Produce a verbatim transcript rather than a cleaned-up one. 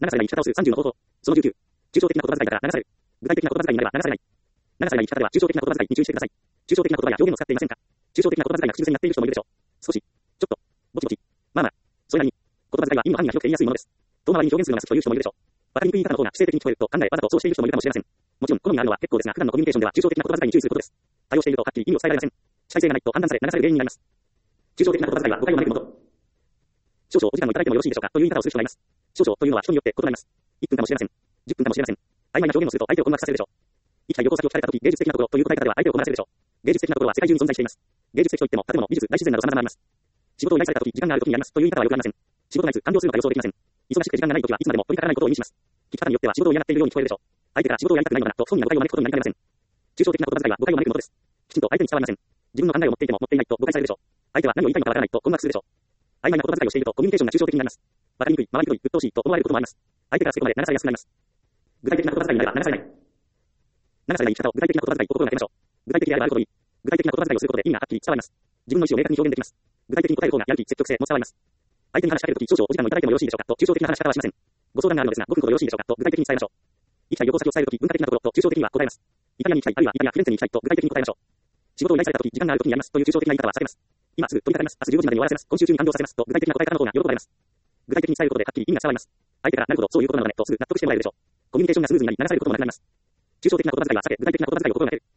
ななされない生き方を数さんじゅうの方法。そのじゅうきゅう。抽象的な言葉遣いだからななされる。具体的な言葉遣いになればななされない。ななされない生き方では抽象的な言葉遣いに注意してください。抽象的な言葉や表現を使っていませんか？抽象的な言葉遣いが口癖になっている人もいるでしょう。少し、ちょっと、ぼちぼち、まあまあ、それなりに、言葉遣いは意味の範囲が広くて言いやすいものです。遠回りに表現するのが好きという人もいるでしょう。わかりにくい言い方の方が知性的に聞こえると考え、わざとそうしている人もいるかもしれません。もちろん、好みがあるのは結構ですが、普段のコミュニケーションでは抽象的な言葉遣いに注意することです。対応しているとはっきり意味を伝えられません。主体性がないと判断され、流される原因になります。抽象的な言葉遣いは誤解を招くもの。少々お時間をいただいてもよろしいでしょうかという言い方をする人がいます。少々というのは人によって異なります。いっぷんかもしれません。じゅっぷんかもしれません。曖昧な表現をすると相手を困惑させるでしょう。行きたい旅行先を聞かれたとき、芸術的なところという答え方では相手を困らせるでしょう。芸術的なところは世界中に存在しています。芸術的といっても、建物、美術、大自然など様々あります。仕事を依頼されたとき、時間があるときにやりますという言い方はよくありません。仕事ないつ完了するのか予想できません。忙しくて時間がないときはいつまでも取り掛からないことを意味します。聞き方によっては仕事を嫌がっているように聞こえるでしょう。相手から仕事をやりたくないのかなと不本意な誤解を招くことになりかねません。抽象的な言葉遣いは誤解を招くものです。きちんと相手に伝わりません。自分の考えを持っていても持っていないと誤解されるでしょう。相手は何を言いたいのかわからないと困惑するでしょう。曖昧な言葉遣いをしているとコミュニケーションが抽象的になります。わかりにくい、回りくどい、鬱陶しいと思われることもあります。相手からするまで流されやすくなります。具体的な言葉遣いになれば流されない。流されない生き方を具体的な言葉遣いを心がけましょう。具体的であればあるほどいい。具体的な言葉遣いをすることで意味がはっきり伝わります。自分の意思を明確に表現できます。具体的に答える方がやる気、積極性も伝わります。相手に話しかけるとき少々お時間をいただいてもよろしいでしょうかと抽象的な話し方はしません。ご相談があるのですが、ごふんほどよろしいでしょうかと具体的に伝えましょう。行きたい旅行先を伝えるとき文化的なところと抽象的には答えます。イタリアに行きたい、あるいはイタリア、フィレンツェに行きたいと具体的に答えましょう。仕事を依頼されたとき、時間があるときにやりますという抽象的な言い方は避けます。今すぐ取り掛かります。明日じゅうごじまでに終わらせます。今週中に完了させますと具体的な答え方の方が喜ばれます。具体的に伝えることではっきり意味が伝わります。相手からなるほどそういうことなのねとすぐ納得してもらえるでしょう。コミュニケーションがスムーズになり流されることもなくなります。抽象的な言葉遣いは避け、具体的な言葉遣いを心がける。